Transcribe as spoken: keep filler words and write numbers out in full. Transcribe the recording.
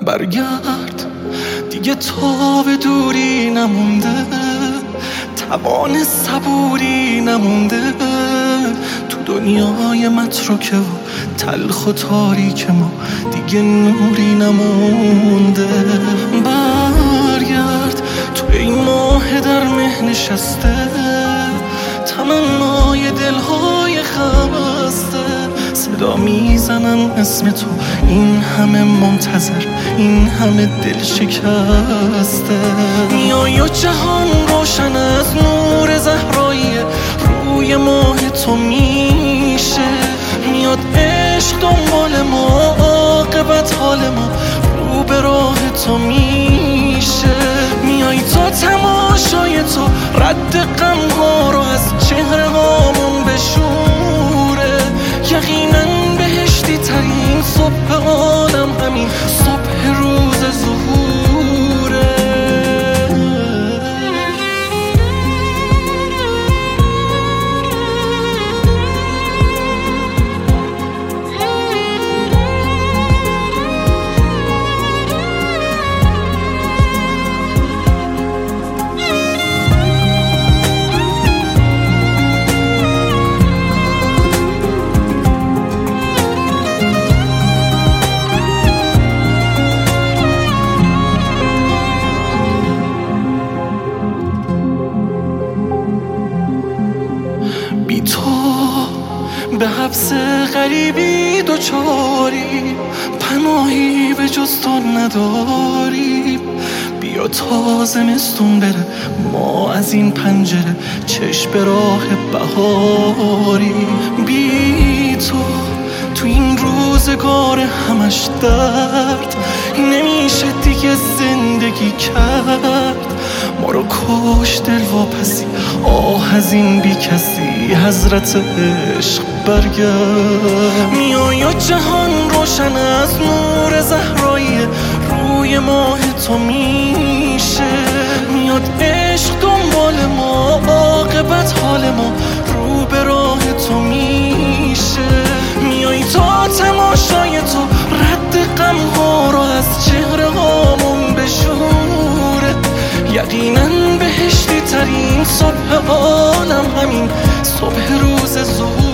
برگرد دیگه تا به دوری نمونده، توان صبوری نمونده، تو دنیای متروکه و تلخ و تاریک ما دیگه نوری نمونده. برگرد تو این ماه در مه نشسته، تمنای دلهای خسته صدا میزنن اسم تو، این همه منتظر، این همه دل شکسته. میای و جهان روشن از نور زهرایی روی ماه تو میشه، میاد عشق دنبال ما، عاقبت حال ما رو به راه تو میشه. میای تا تماشای تو رد غم ها رو از چهره هامون بشوره، یقینا بهشتی ترین صبح عالم همین صبح روز ظهوره. بی تو به حبس غریبی دوچاری، پناهی به جز تو نداریم. بیا تا زمستون بره ما از این پنجره چشم به راه بهاریم. بی تو تو این روزگار همش درد نمیشه دیگه زندگی کرد. ما رو کش دل واپسی، آه از این بی کسی، حضرت عشق برگرد. میای و جهان روشن از نور زهرایی روی ماه تو میشه، میاد عشق دنبال ما، عاقبت حال ما رو به راه تو میشه. میای تا تماشای تو رد غم ها رو از چهره هامون بشوره، یقینا بهشتی ترین صبح عالم همین صبح روز ظهور.